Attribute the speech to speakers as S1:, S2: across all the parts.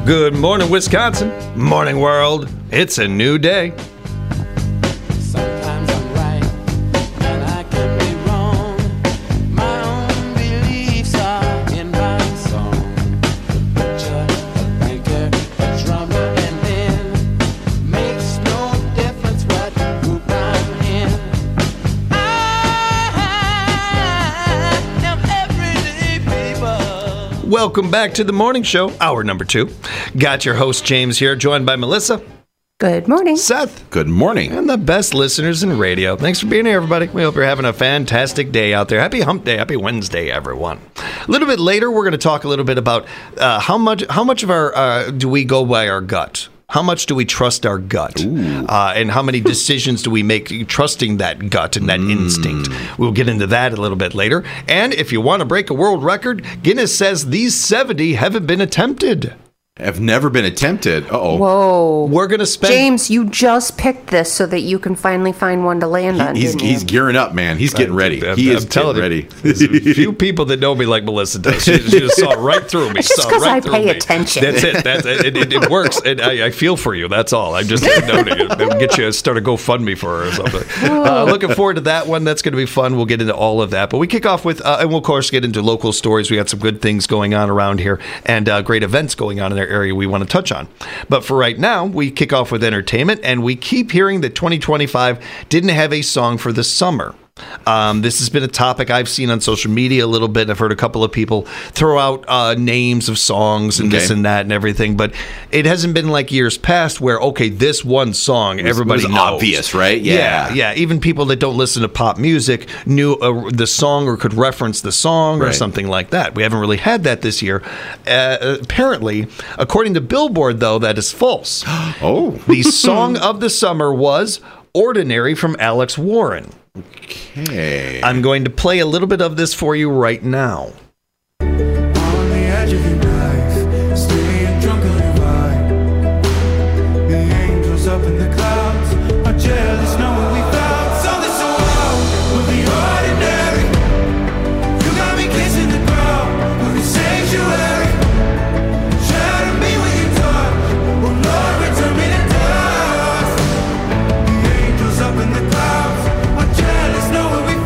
S1: Good morning, Wisconsin. Morning, world. It's a new day.
S2: Sometimes I'm right, and I can be wrong. My own beliefs are in my song. A butcher, a banker, a drummer, and then makes no difference what group I'm in. I am everyday people.
S1: Welcome back to the morning show, hour number 2. Got your host, James, here, joined by Melissa,
S3: Good morning.
S1: Seth,
S4: Good morning.
S1: and the best listeners in radio. Thanks for being here, everybody. We hope you're having a fantastic day out there. Happy hump day. Happy Wednesday, everyone. A little bit later, we're going to talk a little bit about how much of our do we go by our gut? How much do we trust our gut? And how many decisions do we make trusting that gut and that instinct? We'll get into that a little bit later. And if you want to break a world record, Guinness says these 70 haven't been attempted.
S4: Have never been attempted. Uh-oh.
S3: Whoa.
S1: We're going to spend...
S3: James, you just picked this so that you can finally find one to land on, didn't you?
S4: He's gearing up, man. He's getting ready. He is getting ready.
S1: There's a few people that know me like Melissa does. She just saw right through me.
S3: It's just
S1: saw
S3: because
S1: right
S3: I
S1: through
S3: pay
S1: me.
S3: attention.
S1: That's it. It works. And I feel for you. That's all. I'm just noting it. Maybe get you start a GoFundMe for her or something. Looking forward to that one. That's going to be fun. We'll get into all of that. But we kick off with, and we'll, of course, get into local stories. We got some good things going on around here and great events going on in our area we want to touch on. But for right now, we kick off with entertainment, and we keep hearing that 2025 didn't have a song for the summer. This has been a topic I've seen on social media a little bit. I've heard a couple of people throw out names of songs and this and that and everything, but it hasn't been like years past where, okay, this one song everybody knows.
S4: Obvious, right?
S1: Yeah. Even people that don't listen to pop music knew the song or could reference the song or something like that. We haven't really had that this year. Apparently, according to Billboard, though, that is false.
S4: Oh.
S1: The song of the summer was Ordinary from Alex Warren.
S4: Okay.
S1: I'm going to play a little bit of this for you right now.
S5: On the edge of your life, staying drunk on your vibe. The angels up in the clouds are jealous knowing we found something so wild. We'll be ordinary. You got me kissing the ground. We're in sanctuary. Shatter me with your touch. Oh Lord, return me to dust. The angels up in the clouds are jealous knowing we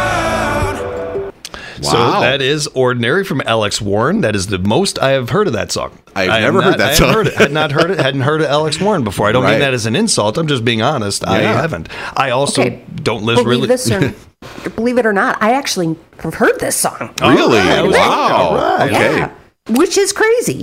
S5: found.
S1: So that is Ordinary from Alex Warren. That is the most I have heard of that song.
S4: I've never heard that song.
S1: Had not heard it. Hadn't heard of Alex Warren before. I don't mean
S4: Right.
S1: that as an insult. I'm just being honest. I haven't. I also
S3: Okay,
S1: don't listen really.
S3: Believe it or not, I actually have heard this song.
S4: Really?
S1: All right.
S4: Wow.
S1: All right.
S4: Okay.
S3: Yeah. Which is crazy.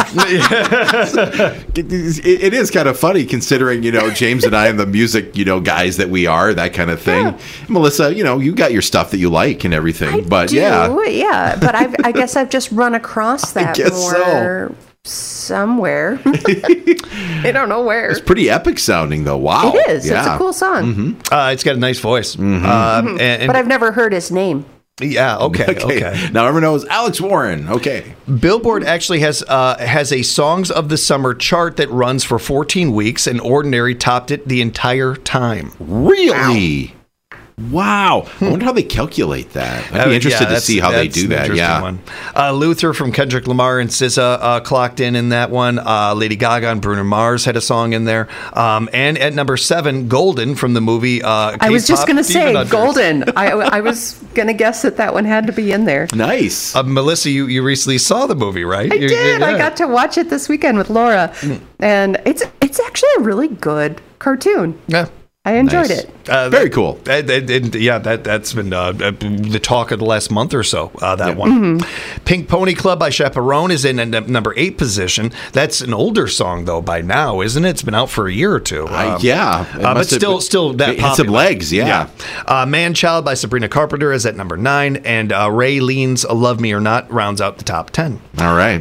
S4: It is kind of funny considering, James and I and the music, guys that we are, that kind of thing.
S3: Yeah.
S4: Melissa, you got your stuff that you like and everything. But
S3: yeah. But I guess I've just run across that
S4: guess
S3: more somewhere. I don't know where.
S4: It's pretty epic sounding, though. Wow.
S3: It is.
S4: Yeah.
S3: It's a cool song.
S1: It's got a nice voice.
S3: But I've never heard his name.
S1: Yeah. Okay.
S4: Now everyone knows Alex Warren. Okay.
S1: Billboard actually has a Songs of the Summer chart that runs for 14 weeks, and Ordinary topped it the entire time.
S4: Really? Wow. I wonder how they calculate that. I'd be interested to see how they do that. Yeah.
S1: One. Luther from Kendrick Lamar and SZA clocked in that one. Lady Gaga and Bruno Mars had a song in there. And at number 7, Golden from the movie
S3: I was just going to say Golden. I was going to guess that one had to be in there.
S4: Nice.
S1: Melissa, you recently saw the movie, right?
S3: I did. I got to watch it this weekend with Laura. And it's actually a really good cartoon.
S1: Yeah.
S3: I enjoyed it.
S4: Very cool.
S1: That's been the talk of the last month or so, that one. Pink Pony Club by Chaperone is in number 8 position. That's an older song, though, by now, isn't it? It's been out for a year or two. But still that
S4: it
S1: popular.
S4: Hit some legs, yeah.
S1: Man Child by Sabrina Carpenter is at number 9, and Ray Lean's Love Me or Not rounds out the top 10.
S4: All right.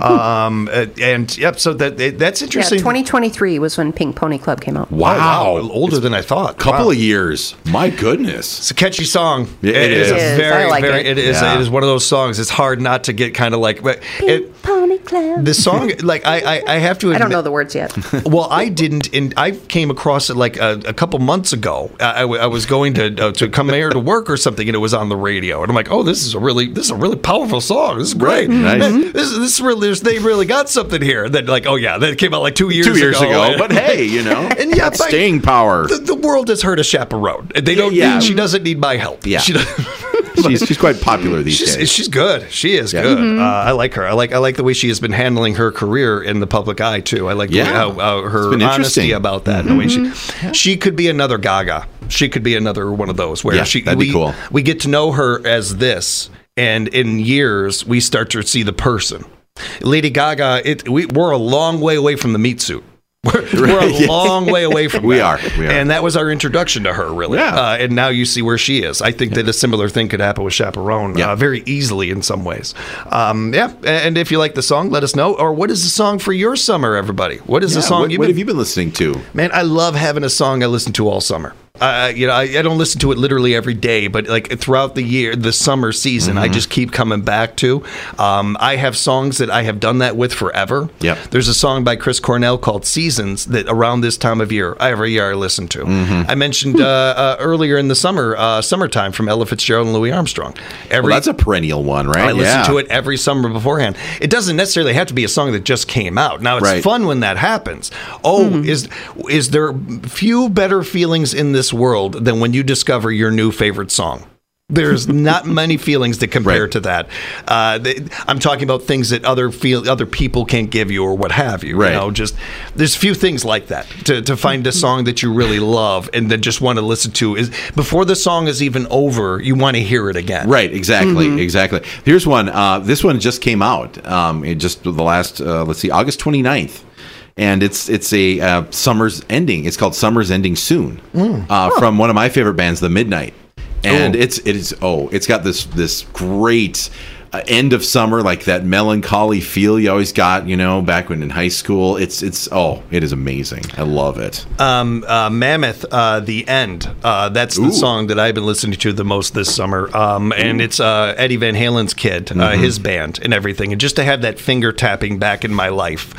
S1: So that's interesting.
S3: Yeah, 2023 was when Pink Pony Club came out.
S4: Wow.
S1: Older than I thought. thought.
S4: Couple
S1: Wow.
S4: of years. My goodness.
S1: It's a catchy song.
S4: Yeah, it is.
S1: a
S3: It is.
S1: very,
S3: I like
S1: very.
S3: it.
S4: Yeah.
S1: It is one of those songs. It's hard not to get kind of like. But
S3: Pony Club.
S1: the song, like I have to. Admit,
S3: I don't know the words yet.
S1: Well, I didn't, and I came across it like a couple months ago. I was going to come here to work or something, and it was on the radio, and I'm like, oh, this is a really powerful song. This is great.
S4: Right, nice.
S1: Man, this really, they really got something here. Then like, oh yeah, that came out like 2 years ago.
S4: 2 years ago. But hey, you know,
S1: And yeah,
S4: that's
S1: but
S4: staying power.
S1: The world has heard of Chaperone. They don't.
S4: Yeah.
S1: She doesn't need my help.
S4: Yeah.
S1: She
S4: She's quite popular these days.
S1: She's good. She is
S4: Yeah.
S1: good. I like her. I like the way she has been handling her career in the public eye too. I like the way
S4: Yeah.
S1: how
S4: It's
S1: her
S4: been
S1: honesty
S4: interesting.
S1: about that. The way she could be another Gaga. She could be another one of those where
S4: Yeah, that'd be cool.
S1: we get to know her as this, and in years we start to see the person. Lady Gaga. We're a long way away from the meat suit. We're a long way away from
S4: We
S1: that.
S4: are.
S1: And that was our introduction to her, really.
S4: Yeah.
S1: And now you see where she is. I think that a similar thing could happen with Chaperone
S4: Yeah.
S1: very easily in some ways. Yeah. And if you like the song, let us know. Or what is the song for your summer, everybody? What is the song
S4: What have you been listening to?
S1: Man, I love having a song I listen to all summer. I don't listen to it literally every day, but like throughout the year, the summer season, I just keep coming back to. I have songs that I have done that with forever.
S4: Yep.
S1: There's a song by Chris Cornell called Seasons that around this time of year, every year I listen to. I mentioned earlier in the summertime from Ella Fitzgerald and Louis Armstrong.
S4: Well, that's a perennial one, right?
S1: I listen to it every summer beforehand. It doesn't necessarily have to be a song that just came out. Now, it's
S4: Right.
S1: fun when that happens. Is there few better feelings in this world than when you discover your new favorite song? There's not many feelings that compare
S4: Right.
S1: to that. I'm talking about things that other people can't give you or what have you.
S4: Right.
S1: You know, just there's few things like that to find a song that you really love and then just want to listen to. Is before the song is even over, you want to hear it again.
S4: Right, exactly. Here's one. This one just came out. It just the last, August 29th. And it's a summer's ending. It's called Summer's Ending Soon from one of my favorite bands, The Midnight. And it's got this great end of summer, like that melancholy feel you always got, back when in high school. It is amazing. I love it.
S1: Mammoth, The End. That's the song that I've been listening to the most this summer. And it's Eddie Van Halen's kid, his band and everything. And just to have that finger tapping back in my life.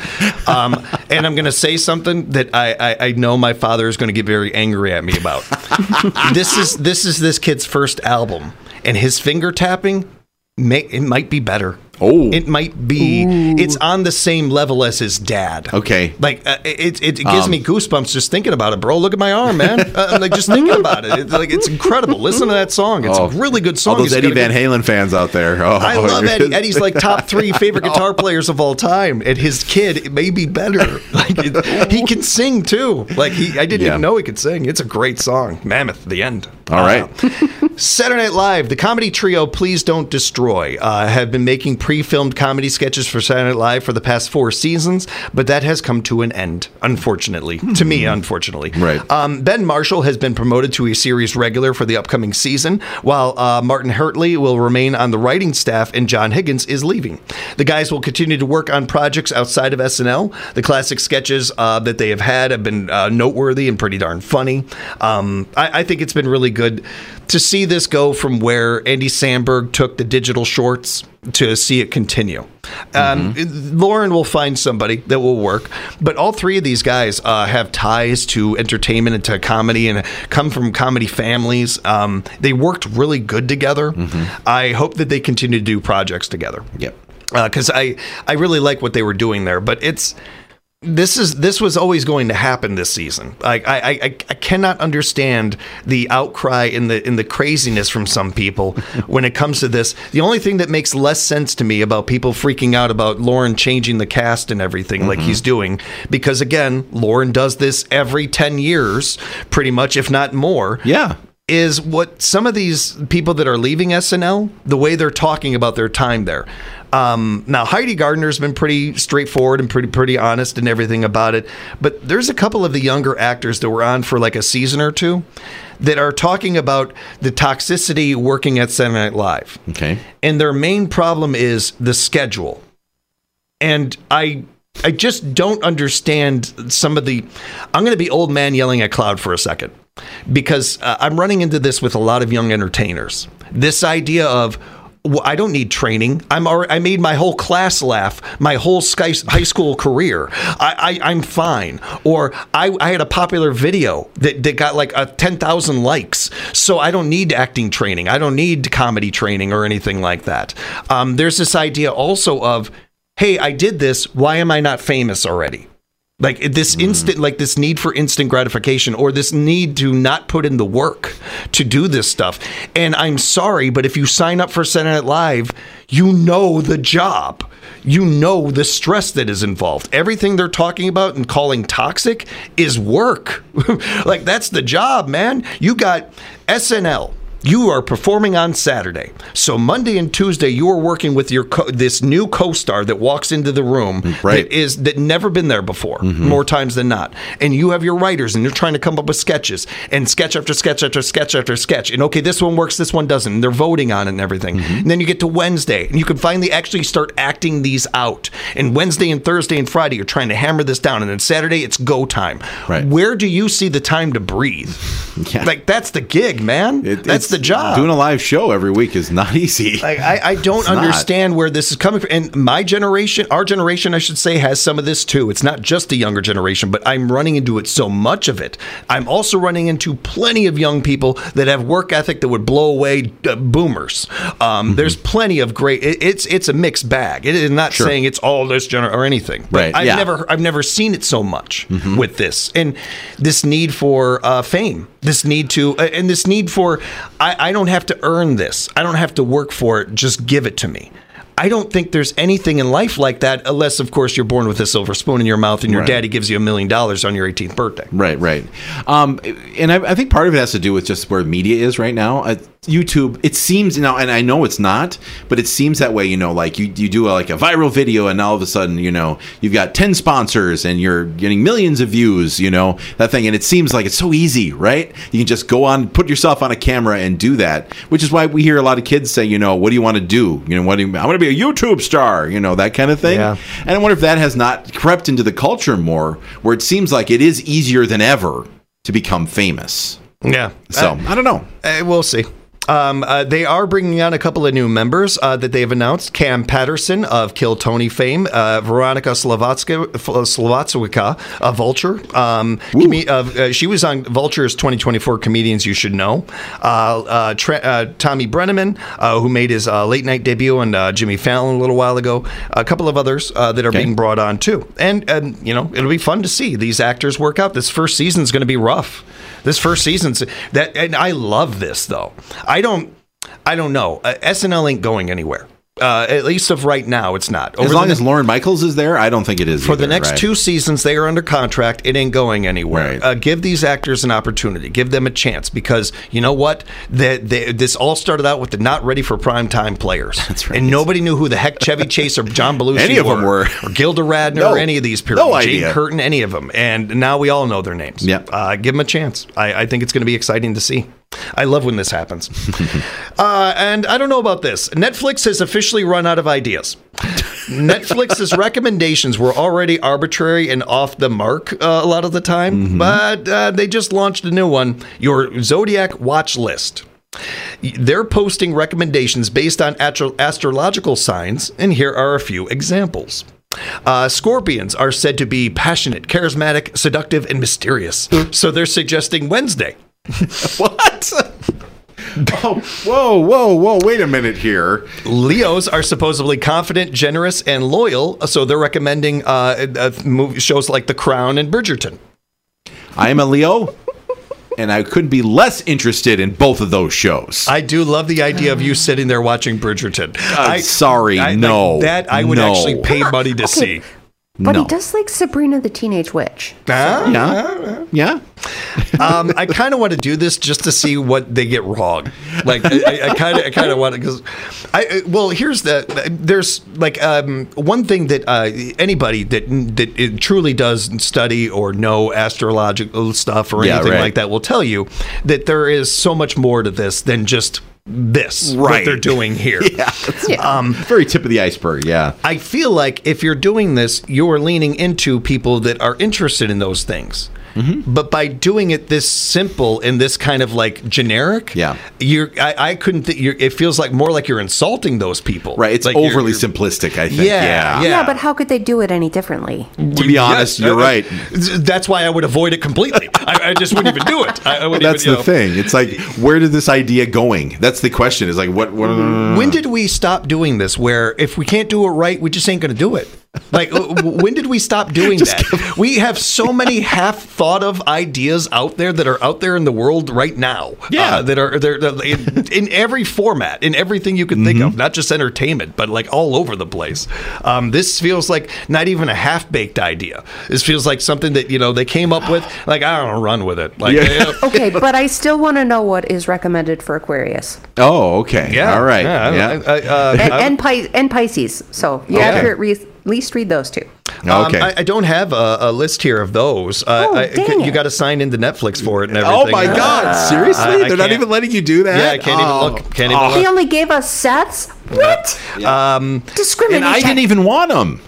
S1: And I'm going to say something that I know my father is going to get very angry at me about. This is this kid's first album. And his finger tapping, it might be better.
S4: Oh.
S1: It might be. It's on the same level as his dad.
S4: Okay.
S1: Like it gives me goosebumps just thinking about it, bro. Look at my arm, man. Like just thinking about it. It's incredible. Listen to that song. It's a really good song.
S4: All those
S1: He's
S4: Eddie
S1: got a
S4: Van
S1: good-
S4: Halen fans out there. Oh,
S1: I love Eddie. Eddie's like top 3 favorite guitar players of all time, and his kid it may be better. Like he can sing too. Like I didn't even know he could sing. It's a great song. Mammoth, The End.
S4: All right.
S1: Saturday Night Live, the comedy trio Please Don't Destroy have been making pre-filmed comedy sketches for Saturday Night Live for the past 4 seasons, but that has come to an end, unfortunately. To me, unfortunately.
S4: Right.
S1: Ben Marshall has been promoted to a series regular for the upcoming season, while Martin Hertley will remain on the writing staff and John Higgins is leaving. The guys will continue to work on projects outside of SNL. The classic sketches that they have been noteworthy and pretty darn funny. I think it's been really good to see this go from where Andy Samberg took the digital shorts to see it continue. Lauren will find somebody that will work, but all 3 of these guys have ties to entertainment and to comedy and come from comedy families. They worked really good together. I hope that they continue to do projects together.
S4: Yep.
S1: Because I really like what they were doing there, but this was always going to happen this season. I cannot understand the outcry and the craziness from some people when it comes to this. The only thing that makes less sense to me about people freaking out about Lauren changing the cast and everything like he's doing, because again, Lauren does this every 10 years, pretty much, if not more.
S4: Yeah.
S1: Is what some of these people that are leaving SNL, the way they're talking about their time there. Now, Heidi Gardner's been pretty straightforward and pretty honest and everything about it. But there's a couple of the younger actors that were on for like a season or 2 that are talking about the toxicity working at Saturday Night Live.
S4: Okay.
S1: And their main problem is the schedule. And I just don't understand some of the... I'm going to be old man yelling at cloud for a second. because I'm running into this with a lot of young entertainers. This idea of, well, I don't need training. I made my whole class laugh my whole high school career. I'm fine. Or I had a popular video that got like 10,000 likes, so I don't need acting training. I don't need comedy training or anything like that. There's this idea also of, hey, I did this. Why am I not famous already? Like this instant, like this need for instant gratification, or this need to not put in the work to do this stuff. And I'm sorry, but if you sign up for Saturday Night Live, you know the job. You know the stress that is involved. Everything they're talking about and calling toxic is work. Like, that's the job, man. You got SNL. You are performing on Saturday. So Monday and Tuesday, you are working with your this new co-star that walks into the room that never been there before, more times than not. And you have your writers, and you're trying to come up with sketches, and sketch after sketch after sketch after sketch. And okay, this one works, this one doesn't. And they're voting on it and everything. And then you get to Wednesday, and you can finally actually start acting these out. And Wednesday and Thursday and Friday, you're trying to hammer this down. And then Saturday, it's go time.
S4: Right.
S1: Where do you see the time to breathe?
S4: Yeah.
S1: Like, that's the gig, man. That's the job.
S4: Doing a live show every week is not easy.
S1: Like, I don't understand where this is coming from. And my generation, our generation, I should say, has some of this too. It's not just the younger generation, but I'm running into it so much of it. I'm also running into plenty of young people that have work ethic that would blow away boomers. There's plenty of great. It's a mixed bag. It is not saying it's all this or anything. But
S4: Right.
S1: I've never seen it so much with this, and this need for fame. This need to, and this need for, I don't have to earn this. I don't have to work for it. Just give it to me. I don't think there's anything in life like that, unless, of course, you're born with a silver spoon in your mouth and your daddy gives you $1 million on your 18th birthday.
S4: Right. And I think part of it has to do with just where media is right now. YouTube, it seems now, and I know it's not, but it seems that way. Like you do like a viral video, and all of a sudden, you've got 10 sponsors, and you're getting millions of views. That thing, and it seems like it's so easy, right? You can just go on, put yourself on a camera, and do that. Which is why we hear a lot of kids say, what do you want to do? I want to be a YouTube star, that kind of thing. Yeah. And I wonder if that has not crept into the culture more, where it seems like it is easier than ever to become famous.
S1: Yeah.
S4: So I don't know.
S1: We'll see. They are bringing on a couple of new members that they've announced. Cam Patterson of Kill Tony fame, Veronica Slovatska of Vulture. She was on Vulture's 2024 Comedians You Should Know. Tommy Brenneman, who made his late night debut on Jimmy Fallon a little while ago. A couple of others that are being brought on too. And it'll be fun to see these actors work out. This first season's going to be rough. This first season's that, and I love this though. I don't know. SNL ain't going anywhere. At least of right now, it's not.
S4: As long as Lorne Michaels is there, I don't think it is.
S1: For the next 2 seasons, they are under contract. It ain't going anywhere.
S4: Right.
S1: Give these actors an opportunity. Give them a chance, because you know what? This all started out with the not ready for primetime players.
S4: That's right.
S1: And nobody knew who the heck Chevy Chase or John Belushi
S4: any of them were.
S1: Or Gilda Radner or any of these people.
S4: No idea.
S1: Jane Curtin, any of them. And now we all know their names.
S4: Yeah.
S1: Give them a chance. I think it's going to be exciting to see. I love when this happens. And I don't know about this. Netflix has officially run out of ideas. Netflix's recommendations were already arbitrary and off the mark a lot of the time, but they just launched a new one, your Zodiac Watch List. They're posting recommendations based on astrological signs, and here are a few examples. Scorpions are said to be passionate, charismatic, seductive, and mysterious. So they're suggesting Wednesday.
S4: What? Oh, whoa, wait a minute here.
S1: Leos are supposedly confident, generous, and loyal, so they're recommending shows like The Crown and Bridgerton.
S4: I am a Leo, and I couldn't be less interested in both of those shows.
S1: I do love the idea of you sitting there watching Bridgerton.
S4: No.
S1: Like that I would actually pay money to see.
S3: But
S4: No.
S3: he does like Sabrina the Teenage Witch.
S4: Yeah.
S1: I kind of want to do this just to see what they get wrong. Like I kind of want to, because there's like one thing that anybody that it truly does study or know astrological stuff or anything like that will tell you that there is so much more to this than just this, what they're doing here.
S4: Very tip of the iceberg, yeah.
S1: I feel like if you're doing this, you're leaning into people that are interested in those things. but by doing it this simple and this kind of like generic,
S4: Yeah.
S1: I couldn't think. It feels like more like you're insulting those people,
S4: Right. It's
S1: like
S4: overly simplistic, I think.
S1: Yeah.
S3: Yeah, but how could they do it any differently?
S4: To be honest, you're right.
S1: That's why I would avoid it completely. I just wouldn't even do it. I wouldn't
S4: That's
S1: even,
S4: the thing. It's like, where did this idea going? That's the question. Is like, what
S1: When did we stop doing this? Where if we can't do it right, we just ain't going to do it. Like, when did we stop doing that? We have so many half thought of ideas out there that are out there in the world right now.
S4: Yeah.
S1: They're in every format, in everything you can think of, not just entertainment, but like all over the place. This feels like not even a half baked idea. This feels like something that, they came up with. Like, I don't know, run with it. Like,
S3: Okay, but I still want to know what is recommended for Aquarius
S4: Oh, okay.
S1: yeah.
S4: All right.
S1: Yeah.
S4: Yeah.
S3: and Pisces. So you have to at least read those two.
S4: Okay.
S1: I don't have a list here of those.
S3: Dang
S1: You
S3: it.
S1: got to sign into Netflix for it and everything.
S4: Oh my God! Seriously,
S1: I
S4: they're not
S1: can't-
S4: even letting you do that.
S1: Yeah, I can't even look. Can't even
S3: He
S1: look.
S3: only gave us sets. What? Discrimination.
S4: And I didn't even want them.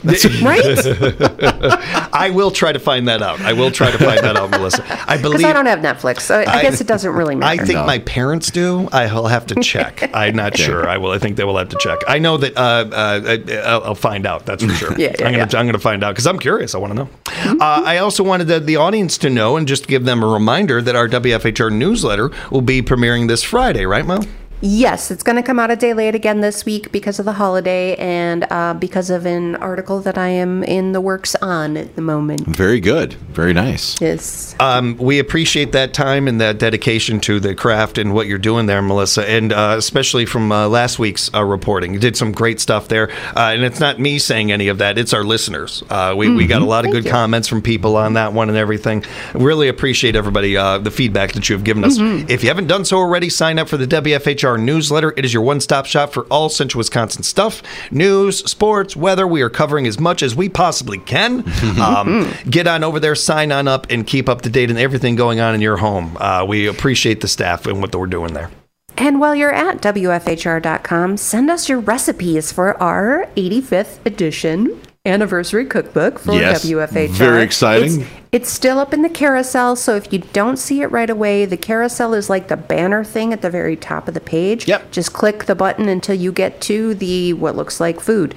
S3: Right?
S1: I will try to find that out. I will try to find that out, Melissa. I
S3: Because
S1: believe.
S3: I don't have Netflix. So I guess it doesn't really
S1: I
S3: matter.
S1: think my parents do. I'll have to check. I'm not sure. I will. I think they will have to check. I know that. I'll find out. That's for sure.
S3: Yeah,
S1: I'm gonna find out because I'm curious. I want to know. I also wanted the audience to know and just give them a reminder that our WFHR newsletter will be premiering this Friday, right, Mo?
S3: Yes, it's going to come out a day late again this week because of the holiday and because of an article that I am in the works on at the moment.
S4: Very good. Very nice.
S3: Yes.
S1: We appreciate that time and that dedication to the craft and what you're doing there, Melissa, and especially from last week's reporting. You did some great stuff there, and it's not me saying any of that; it's our listeners. We got a lot of
S3: Thank
S1: good
S3: you.
S1: comments from people on that one and everything. Really appreciate everybody the feedback that you have given us. If you haven't done so already, sign up for the WFHR newsletter. It is your one-stop shop for all Central Wisconsin stuff, news, sports, weather. We are covering as much as we possibly can. Get on over there, sign on up, and keep up to date on everything going on in your home. We appreciate the staff and what we're doing there.
S3: And while you're at WFHR.com, send us your recipes for our 85th edition anniversary cookbook for
S4: Yes,
S3: WFHR.
S4: very exciting.
S3: It's still up in the carousel, so if you don't see it right away, the carousel is like the banner thing at the very top of the page.
S4: Yep.
S3: Just click the button until you get to the what looks like food.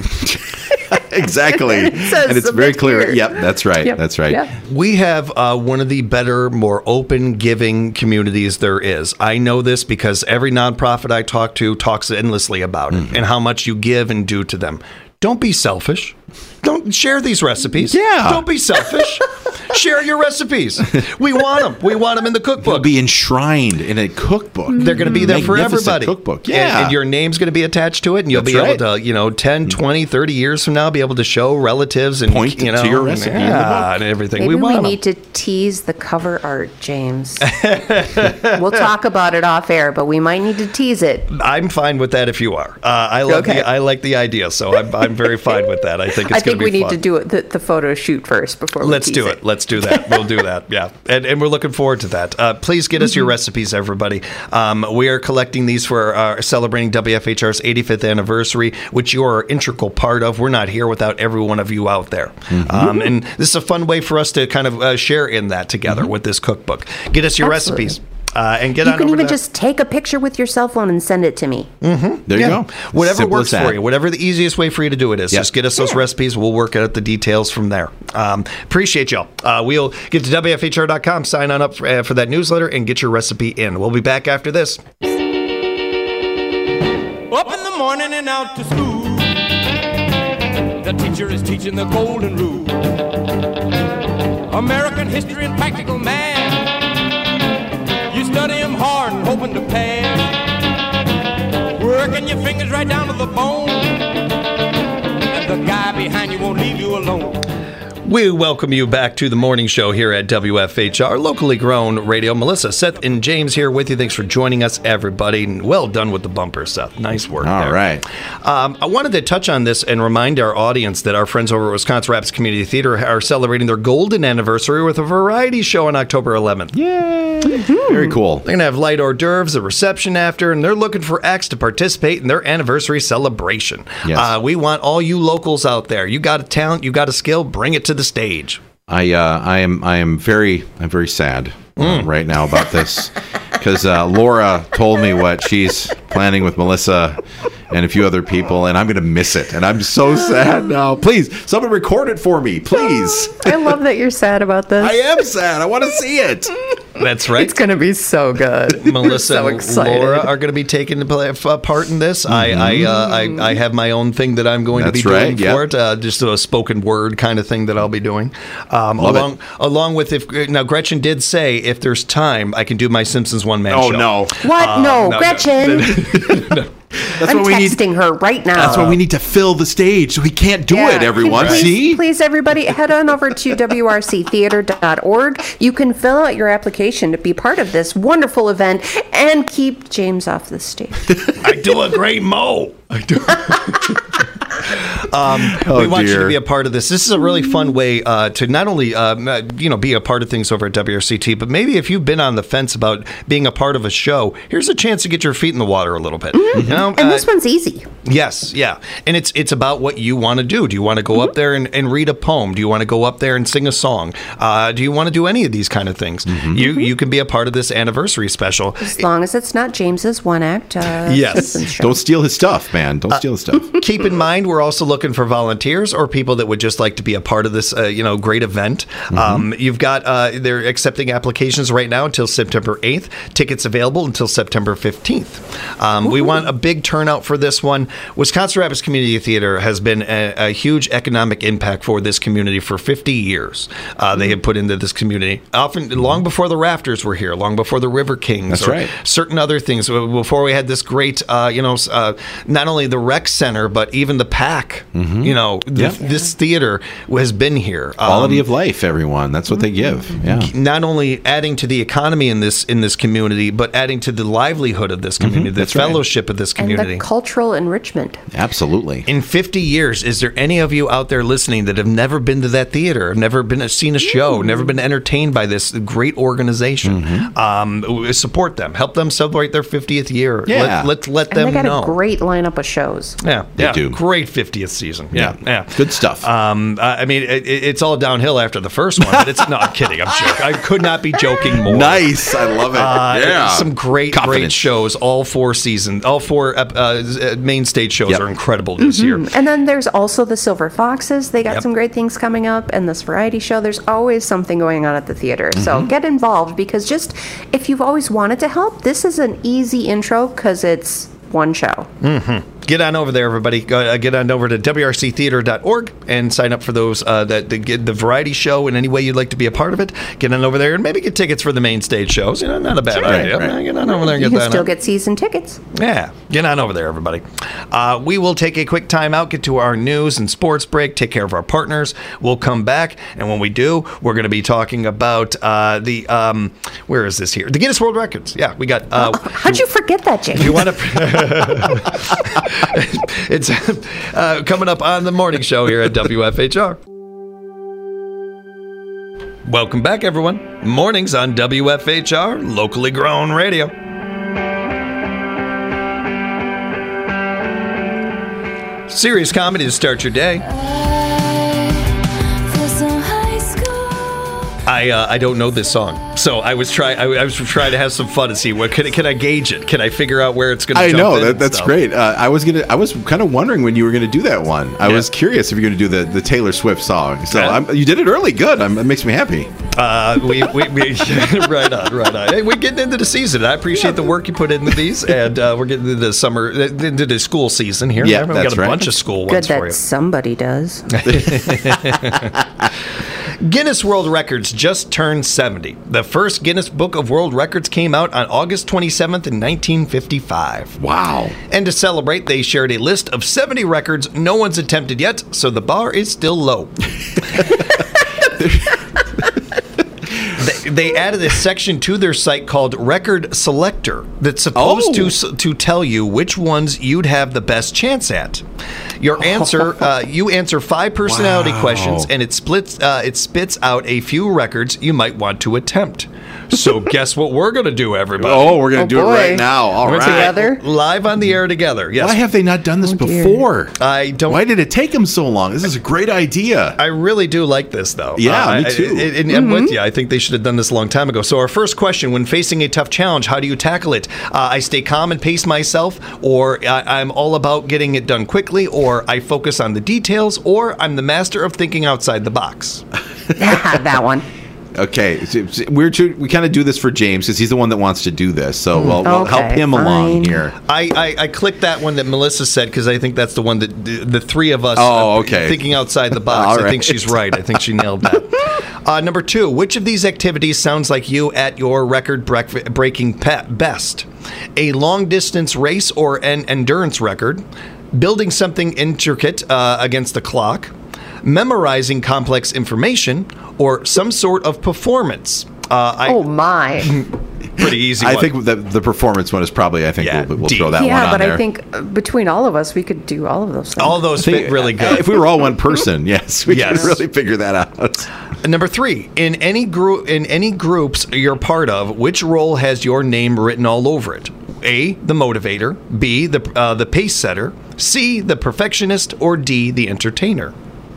S4: Exactly.
S3: says
S4: And it's
S3: the
S4: very
S3: big
S4: clear.
S3: here.
S4: Yep, that's right.
S3: Yep.
S4: That's right.
S3: Yep.
S1: We have one of the better, more open, giving communities there is. I know this because every nonprofit I talk to talks endlessly about it and how much you give and do to them. Don't be selfish. Don't share these recipes.
S4: Yeah.
S1: Don't be selfish. Share your recipes. We want them. We want them in the
S4: They'll
S1: cookbook.
S4: be enshrined in a cookbook.
S1: They're going to be there for
S4: Magnificent
S1: everybody.
S4: cookbook.
S1: And-
S4: Yeah.
S1: And, your name's going to be attached to it, and you'll
S4: That's
S1: be
S4: right.
S1: able to, 10, 20, 30 years from now, be able to show relatives and
S4: Point to your recipe in the
S1: yeah,
S4: book.
S1: and everything.
S3: Maybe we
S1: want 'em.
S3: need to tease the cover art, James. We'll talk about it off air, but we might need to tease it.
S1: I'm fine with that if you are. I love
S3: Okay.
S1: I like the idea, so I'm very fine with that. I think it's
S3: I
S1: going
S3: think
S1: to be
S3: we need
S1: fun.
S3: to do the photo shoot first before we
S1: Let's
S3: tease
S1: do it. Let's do that. We'll do that. Yeah. And we're looking forward to that. Please get us your recipes, everybody. We are collecting these for celebrating WFHR's 85th anniversary, which you are an integral part of. We're not here without every one of you out there. And this is a fun way for us to kind of share in that together with this cookbook. Get us your
S3: Absolutely.
S1: recipes. And get
S3: You
S1: on
S3: can
S1: over
S3: even
S1: to
S3: just take a picture with your cell phone and send it to me.
S4: There you
S1: Yeah.
S4: go.
S1: Whatever
S4: Simple
S1: works
S4: as that.
S1: for you, whatever the easiest way for you to do it is.
S4: Yep.
S1: Just get us those recipes. We'll work out the details from there. Appreciate y'all. We'll get to WFHR.com, sign on up for that newsletter, and get your recipe in. We'll be back after this.
S2: Up in the morning and out to school. The teacher is teaching the golden rule. American history and practical math. You study them hard and hoping to pass. Working your fingers right down to the bone. And the guy behind you won't leave you alone.
S1: We welcome you back to the morning show here at WFHR, locally grown radio. Melissa, Seth, and James here with you. Thanks for joining us, everybody. And well done with the bumper, Seth. Nice work.
S4: All
S1: there.
S4: right.
S1: I wanted to touch on this and remind our audience that our friends over at Wisconsin Rapids Community Theater are celebrating their golden anniversary with a variety show on October 11th.
S4: Yay. Very cool.
S1: They're going to have light hors d'oeuvres, a reception after, and they're looking for acts to participate in their anniversary celebration.
S4: Yes.
S1: We want all you locals out there. You got a talent, you got a skill, bring it to the stage.
S4: I'm very sad right now about this because Laura told me what she's planning with Melissa and a few other people, and I'm going to miss it. And I'm so sad now. Please, someone record it for me, please.
S3: I love that you're sad about this.
S4: I am sad. I want to see it.
S1: That's right.
S3: It's going to be so good.
S1: Melissa
S3: so
S1: and
S3: excited.
S1: Laura are going to be taking a part in this. I have my own thing that I'm going to be
S4: That's
S1: doing
S4: right,
S1: for it. Just a spoken word kind of thing that I'll be doing.
S4: Love
S1: along with now Gretchen did say if there's time I can do my Simpsons one man
S4: Oh
S1: show.
S4: no,
S3: What? No, Gretchen.
S4: that's
S3: I'm
S4: what we need.
S3: texting her right now.
S4: That's why we need to fill the stage, so we can't do it. Everyone,
S3: please,
S4: see?
S3: Please, everybody, head on over to wrctheater.org. You can fill out your application to be part of this wonderful event and keep James off the stage.
S1: I do a great mo. I do. We want you to
S4: dear.
S1: be a part of this. This is a really fun way to not only be a part of things over at WRCT, but maybe if you've been on the fence about being a part of a show, here's a chance to get your feet in the water a little bit. You know?
S3: And this one's easy.
S1: Yes, yeah. And it's about what you want to do. Do you want to go up there and read a poem? Do you want to go up there and sing a song? Do you want to do any of these kind of things? You can be a part of this anniversary special.
S3: As long as it's not James's one-act
S1: Yes.
S3: Simpsons show.
S4: Don't steal his stuff, man. Don't steal his stuff.
S1: Keep in mind, we're also looking for volunteers or people that would just like to be a part of this, great event. You've got they're accepting applications right now until September 8th. Tickets available until September 15th. We want a big turnout for this one. Wisconsin Rapids Community Theater has been a huge economic impact for this community for 50 years. They have put into this community often long before the Rafters were here, long before the River Kings,
S4: That's
S1: or
S4: right.
S1: certain other things. Before we had this great, not only the rec center but even the PAC. This theater has been here.
S4: Quality of life, everyone. That's what they give. Yeah.
S1: Not only adding to the economy in this community, but adding to the livelihood of this community, the
S4: That's right.
S1: fellowship of this
S3: And
S1: community.
S3: the cultural enrichment.
S4: Absolutely.
S1: In 50 years, is there any of you out there listening that have never been to that theater, have never seen a show, never been entertained by this great organization? Support them, help them celebrate their 50th year.
S4: Yeah.
S1: Let
S3: And
S1: them
S3: they got
S1: know.
S3: a great lineup of shows.
S1: They
S4: do.
S1: Great 50th season. Yeah.
S4: Good stuff.
S1: I mean, it's all downhill after the first one, but it's not kidding. I'm joking. I could not be joking more.
S4: Nice. I love it. Yeah.
S1: Some great
S4: Confidence.
S1: shows. All 4 seasons, all 4 main stage shows
S4: Yep.
S1: are incredible this year.
S3: And then there's also the Silver Foxes. They got
S1: Yep.
S3: some great things coming up. And this variety show, there's always something going on at the theater. So get involved because just if you've always wanted to help, this is an easy intro because it's one show.
S1: Get on over there, everybody. Get on over to wrctheater.org and sign up for those that get the variety show in any way you'd like to be a part of it. Get on over there and maybe get tickets for the main stage shows. Not a bad idea.
S4: right.
S1: Get on over there and
S3: You
S1: get
S3: can
S1: that.
S3: still
S1: on.
S3: get season tickets.
S1: Yeah, get on over there, everybody. We will take a quick time out, get to our news and sports break, take care of our partners. We'll come back, and when we do, we're going to be talking about where is this here? The Guinness World Records. Yeah, we got.
S3: How'd you forget that, James?
S1: You want to? It's coming up on the morning show here at WFHR. Welcome back, everyone. Mornings on WFHR, locally grown radio. Serious comedy to start your day. I don't know this song, so I was trying to have some fun and see what can I gauge it? Can I figure out where it's going to?
S4: I
S1: jump
S4: know
S1: in and
S4: that's
S1: stuff?
S4: great. I was kind of wondering when you were gonna do that one. I was curious if you're gonna do the Taylor Swift song. So
S1: Yeah.
S4: you did it early. Good. It makes me happy.
S1: We right on. Hey, we're getting into the season. I appreciate the work you put into these, and we're getting into the summer, into the school season here.
S4: Yeah,
S1: We've
S4: that's
S1: got a
S4: right.
S1: bunch of school
S3: Good
S1: ones for
S3: that
S1: you.
S3: somebody does.
S1: Guinness World Records just turned 70. The first Guinness Book of World Records came out on August 27th in 1955.
S4: Wow.
S1: And to celebrate, they shared a list of 70 records no one's attempted yet, so the bar is still low. They added a section to their site called Record Selector that's supposed to tell you which ones you'd have the best chance at. Your answer, you answer 5 personality
S4: Wow.
S1: questions, and it spits out a few records you might want to attempt. So guess what we're going to do, everybody?
S4: Oh, we're going to do
S3: boy.
S4: it right now. All
S1: We're
S4: right.
S3: Together?
S1: Live on the air together. Yes.
S4: Why have they not done this
S3: dear.
S4: before?
S1: I don't.
S4: Why did it take them so long? This is a great idea.
S1: I really do like this, though.
S4: Yeah, me too.
S1: And I'm with you. I think they should have done this a long time ago. So our first question, when facing a tough challenge, how do you tackle it? I stay calm and pace myself, or I'm all about getting it done quickly, or I focus on the details, or I'm the master of thinking outside the box.
S3: That one.
S4: Okay, we kind of do this for James because he's the one that wants to do this. So we'll help
S3: Okay,
S4: him along
S3: fine.
S4: here.
S1: I clicked that one that Melissa said because I think that's the one that the three of us
S4: Okay.
S1: thinking outside the box.
S4: All
S1: I think
S4: right.
S1: she's right. I think she nailed that. Number 2, which of these activities sounds like you at your record-breaking best? A long-distance race or an endurance record, building something intricate against the clock, memorizing complex information, or some sort of performance.
S3: Oh my.
S1: Pretty easy
S4: I
S1: one.
S4: think the performance one is probably.
S1: Yeah,
S4: we'll
S1: D.
S4: throw that one
S3: Yeah,
S4: on
S3: but
S4: there.
S3: I think between all of us, we could do all of those things.
S1: all those fit really good.
S4: If we were all one person, yes, we
S1: Yes.
S4: could really figure that out.
S1: Number 3, in any groups you're part of, which role has your name written all over it? A, the motivator, B, the pace setter, C, the perfectionist, or D, the entertainer.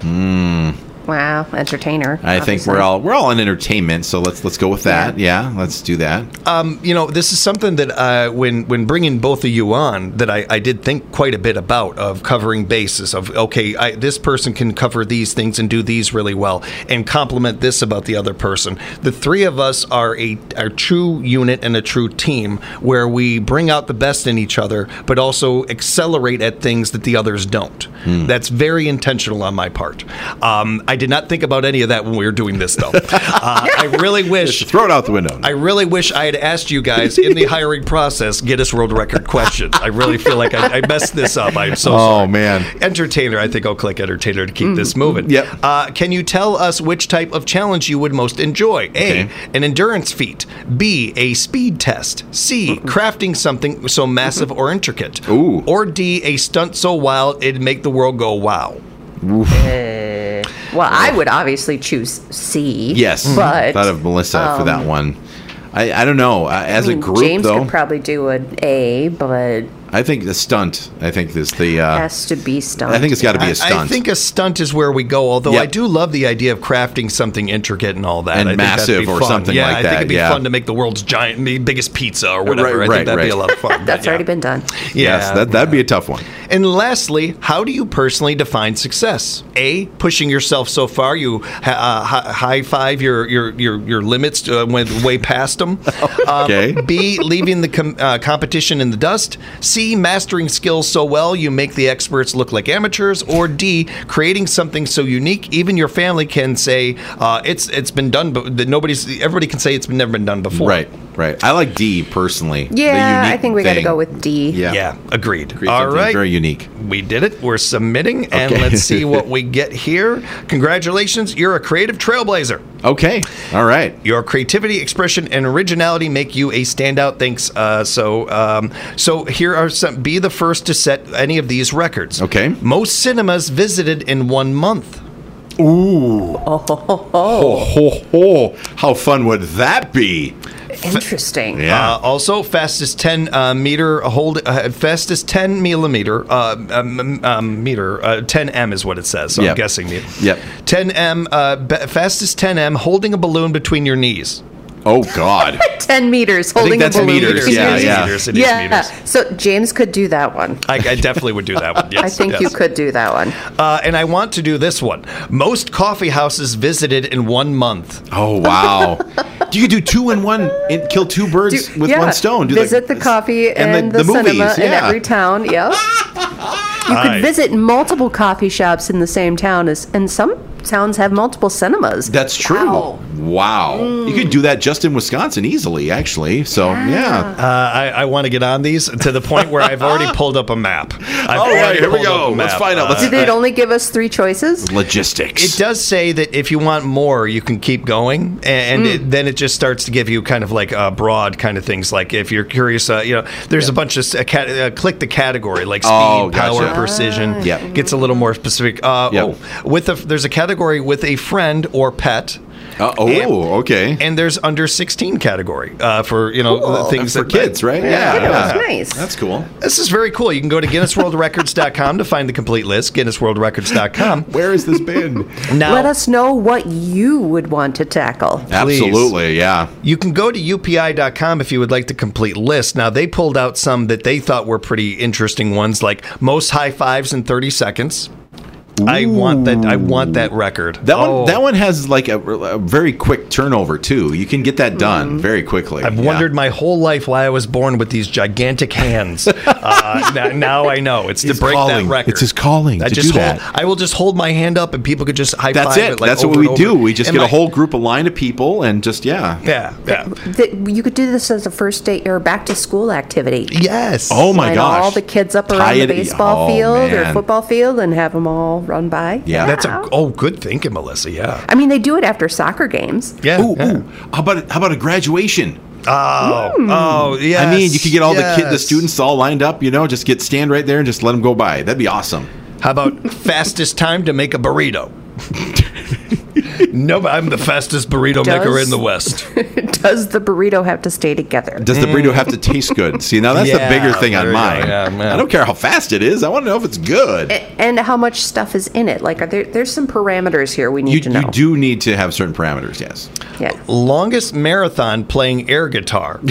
S3: Wow, entertainer.
S4: I think
S3: obviously.
S4: we're all in entertainment, so let's go with that. Yeah, let's do that.
S1: This is something that when bringing both of you on, that I did think quite a bit about, of covering bases of, okay, this person can cover these things and do these really well and compliment this about the other person. The three of us are a true unit and a true team where we bring out the best in each other, but also accelerate at things that the others don't. That's very intentional on my part. I did not think about any of that when we were doing this, though. I really wish.
S4: Throw it out the window.
S1: I really wish I had asked you guys in the hiring process, Guinness World Record questions. I really feel like I messed this up. I'm so sorry.
S4: Oh, man.
S1: Entertainer. I think I'll click entertainer to keep this moving.
S4: Yep.
S1: Can you tell us which type of challenge you would most enjoy? A,
S4: Okay.
S1: an endurance feat. B, a speed test. C, crafting something so massive or intricate.
S4: Ooh.
S1: Or D, a stunt so wild it'd make the world go wow.
S3: Well, I would obviously choose C.
S4: Yes,
S3: But
S4: thought of Melissa for that one. I don't know. As
S3: I mean,
S4: a group,
S3: James
S4: though,
S3: could probably do an A, but
S4: I think the stunt. I think this the.
S3: has to be stunt.
S4: I think it's got to be a stunt.
S1: I think a stunt is where we go, although
S4: Yep.
S1: I do love the idea of crafting something intricate and all that.
S4: And
S1: I think that'd
S4: massive
S1: be
S4: or
S1: fun.
S4: something
S1: yeah,
S4: like
S1: I think
S4: that,
S1: it'd be
S4: yeah.
S1: fun to make the world's biggest pizza or whatever.
S4: Right,
S1: I think that'd be
S4: right.
S1: a lot of fun.
S3: That's already been done.
S1: Yeah,
S4: Yes, that'd be a tough one.
S1: And lastly, how do you personally define success? A, pushing yourself so far you high five your limits went way past them.
S4: Okay.
S1: B, leaving the competition in the dust. C, mastering skills so well you make the experts look like amateurs. Or D, creating something so unique even your family can say it's been done, but that everybody can say it's never been done before.
S4: Right. I like D personally. the
S3: Yeah,
S4: unique
S3: I think we got to
S4: thing.
S3: go with D.
S4: Yeah.
S1: Yeah, agreed.
S4: Create
S1: All
S4: something
S1: right.
S4: Very unique.
S1: We did it. We're submitting, and
S4: Okay.
S1: let's see what we get here. Congratulations, you're a creative trailblazer.
S4: Okay. All right.
S1: Your creativity, expression, and originality make you a standout. Thanks. So here are some. Be the first to set any of these records.
S4: Okay.
S1: Most cinemas visited in 1 month.
S4: Oh, how fun would that be?
S3: Interesting.
S4: Yeah.
S1: Also, fastest 10 fastest 10 millimeter meter. 10M is what it says. So
S4: Yep.
S1: I'm guessing.
S4: Yep.
S1: 10M. Fastest 10M holding a balloon between your knees.
S4: Oh God.
S3: 10 meters holding
S4: that's
S3: a balloon.
S4: meters,
S3: between
S4: yeah,
S3: your
S4: yeah.
S3: knees.
S1: It is meters.
S3: So James could do that one.
S1: I definitely would do that one. Yes,
S3: I think
S1: yes.
S3: you could do that one.
S1: And I want to do this one. Most coffee houses visited in 1 month.
S4: Oh wow. You could do 2 in 1 and kill 2 birds with
S3: Yeah.
S4: one stone. Do
S3: visit the coffee and the
S4: movies,
S3: cinema in
S4: yeah.
S3: every town. Yep. You could
S1: Aye.
S3: visit multiple coffee shops in the same town, and some towns have multiple cinemas.
S4: That's true. Wow. You could do that just in Wisconsin easily, actually. So yeah.
S1: I want to get on these to the point where I've already pulled up a map. I've
S4: All right,
S1: already
S4: here we
S1: pulled up
S4: go.
S1: a
S4: Let's
S1: map.
S4: find out.
S3: Did it only give us 3 choices?
S4: Logistics.
S1: It does say that if you want more, you can keep going, and then it just starts to give you kind of like broad kind of things. Like if you're curious, there's a bunch of click the category like speed,
S4: Oh, gotcha.
S1: power, precision.
S4: Yep.
S1: Gets a little more specific.
S4: Yep.
S1: There's a category category with a friend or pet.
S4: Okay.
S1: And there's under 16 category for
S3: Cool.
S1: things
S4: For
S1: that
S4: kids, right?
S3: Yeah, nice.
S4: That's cool.
S1: This is very cool. You can go to GuinnessWorldRecords.com to find the complete list. GuinnessWorldRecords.com.
S4: Where has this been?
S1: Now,
S3: Let us know what you would want to tackle.
S4: Absolutely, yeah.
S1: you can go to UPI.com if you would like the complete list. Now, they pulled out some that they thought were pretty interesting ones, like most high fives in 30 seconds. I want that record.
S4: That one has like a very quick turnover too. You can get that done very quickly.
S1: I've wondered my whole life why I was born with these gigantic hands. Now I know. It's to
S4: His
S1: break
S4: calling.
S1: that record.
S4: It's his calling to do that.
S1: I will just hold my hand up and people could just high
S4: That's
S1: five
S4: it.
S1: it. Like
S4: That's
S1: over
S4: what we
S1: and
S4: do.
S1: over.
S4: We just
S1: And
S4: get a whole group, a line of people, and just
S1: Yeah.
S3: You could do this as a first day or back to school activity.
S1: Yes.
S4: Oh my
S3: Line
S4: gosh!
S3: all the kids up
S4: Tie
S3: around the
S4: it-
S3: baseball
S4: oh,
S3: field or
S4: man.
S3: football field and have them all run by.
S4: Yeah.
S1: That's good thinking, Melissa. Yeah.
S3: I mean, they do it after soccer games.
S1: Yeah.
S4: Ooh,
S1: yeah.
S4: ooh. How about a graduation?
S1: Oh, yeah.
S4: I mean, you could get all the students all lined up. Just stand right there and just let them go by. That'd be awesome.
S1: How about fastest time to make a burrito? No, I'm the fastest burrito maker in the West.
S3: Does the burrito have to stay together?
S4: Does the burrito have to taste good? See, now that's the
S1: Yeah,
S4: bigger thing
S1: there
S4: on
S1: you go.
S4: mine.
S1: Yeah, man.
S4: I don't care how fast it is. I want to know if it's good.
S3: And how much stuff is in it? Like, there's some parameters here we need to know.
S4: You do need to have certain parameters, yes.
S3: Yeah.
S1: Longest marathon playing air guitar.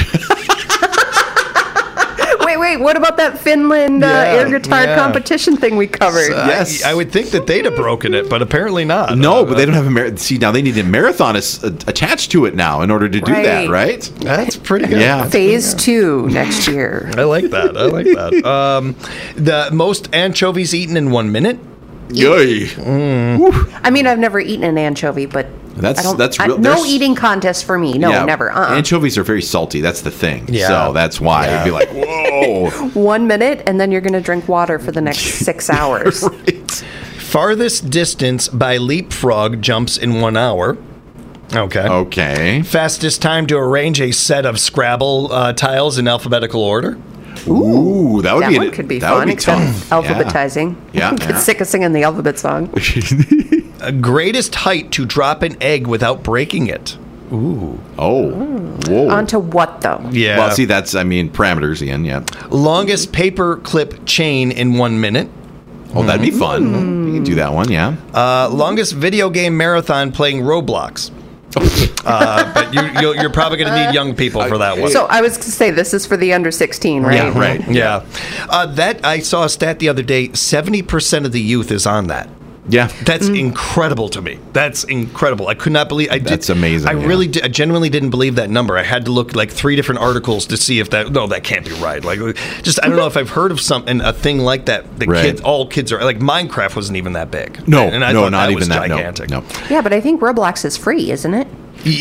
S3: Wait, what about that Finland air guitar competition thing we covered?
S4: Yes.
S1: I would think that they'd have broken it, but apparently not.
S4: No, but they don't have a marathon. See, now they need a marathon attached to it now in order to do that, right?
S1: That's pretty good.
S4: Yeah.
S3: Phase 2 next year.
S1: I like that. The most anchovies eaten in 1 minute.
S4: Yay.
S3: I mean, I've never eaten an anchovy, but
S4: That's
S3: no
S4: there's-
S3: eating contest for me. No,
S4: Yeah,
S3: never.
S4: Anchovies are very salty. That's the thing.
S1: Yeah.
S4: So that's why it'd be like, whoa.
S3: 1 minute, and then you're going to drink water for the next 6 hours.
S4: Right.
S1: Farthest distance by leapfrog jumps in 1 hour. Okay. Fastest time to arrange a set of Scrabble tiles in alphabetical order.
S4: Ooh, that would
S3: That
S4: be
S3: one could be
S4: that would
S3: fun,
S4: be
S3: except
S4: tough.
S3: alphabetizing.
S4: Yeah.
S3: Get sick of singing the alphabet song.
S1: Greatest height to drop an egg without breaking it.
S4: Oh. Whoa.
S3: Onto what, though?
S1: Yeah.
S4: Well, see, that's parameters again. Yeah.
S1: Longest paper clip chain in 1 minute.
S4: Oh, that'd be fun. You can do that one. Yeah.
S1: Longest video game marathon playing Roblox. But you're probably going to need young people for that one.
S3: So I was going to say, this is for the under 16, right?
S4: Yeah. Right.
S1: Yeah. That I saw a stat the other day. 70% of the youth is on that.
S4: Yeah.
S1: That's incredible to me. That's incredible. I could not believe.
S4: That's amazing,
S1: I
S4: yeah.
S1: really, I genuinely didn't believe that number. I had to look like 3 different articles to see if that. No, that can't be right. Like, just I don't know if I've heard of a thing like that.
S4: Right.
S1: All kids are like Minecraft wasn't even that big.
S4: No.
S1: and I
S4: no,
S1: thought
S4: not
S1: that
S4: even
S1: was
S4: that.
S1: gigantic.
S4: No.
S3: Yeah, but I think Roblox is free, isn't it?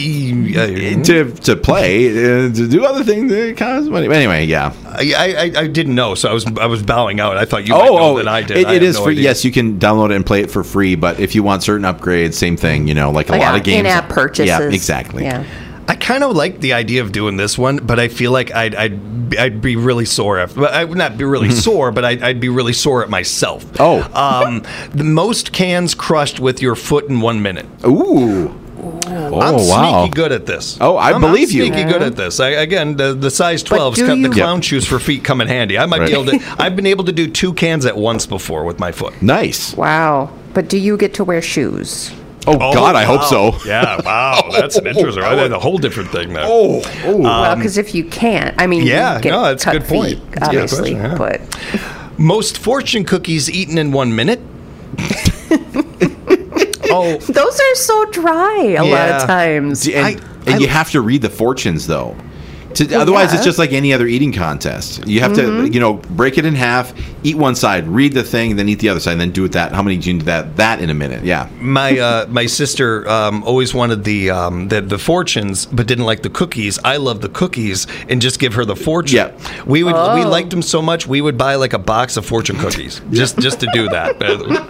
S4: To play, to do other things, it costs money. Anyway, yeah.
S1: I didn't know, so I was bowing out. I thought you might know that I did. I
S4: It
S1: have
S4: is
S1: no
S4: free.
S1: idea.
S4: Yes, you can download it and play it for free. But if you want certain upgrades, same thing. Like a lot of games,
S3: in-app purchases.
S4: Yeah, exactly.
S3: Yeah.
S1: I kind of like the idea of doing this one, but I feel like I'd be really sore after. I would not be really sore, but I'd be really sore at myself.
S4: Oh.
S1: The most cans crushed with your foot in 1 minute.
S4: Ooh. Oh,
S1: I'm
S4: wow.
S1: sneaky good at this.
S4: Oh, I believe you.
S1: I'm sneaky good at this. Again, the size 12s,
S3: do
S1: the
S3: you-
S1: clown shoes for feet come in handy. I might be
S4: Right.
S1: able to. I've been able to do 2 cans at once before with my foot.
S4: Nice.
S3: Wow. But do you get to wear shoes?
S4: Oh, God, I hope
S1: wow.
S4: so.
S1: Yeah, wow, that's an interesting. That's a whole different thing there.
S4: Oh.
S3: Well, because if you can't, I mean,
S1: yeah,
S3: you get
S1: no, that's a
S3: cut
S1: good point.
S3: feet,
S1: That's a good
S3: obviously,
S1: question,
S3: but
S1: Most fortune cookies eaten in 1 minute. Oh,
S3: those are so dry a lot
S1: Yeah.
S3: of times.
S4: And you have to read the fortunes, though. Otherwise, it's just like any other eating contest. You have to, break it in half, eat one side, read the thing, then eat the other side, and then do it that. How many do you do that in a minute? Yeah.
S1: my sister always wanted the fortunes, but didn't like the cookies. I love the cookies, and just give her the fortune.
S4: Yeah.
S1: We liked them so much we would buy like a box of fortune cookies just to do that.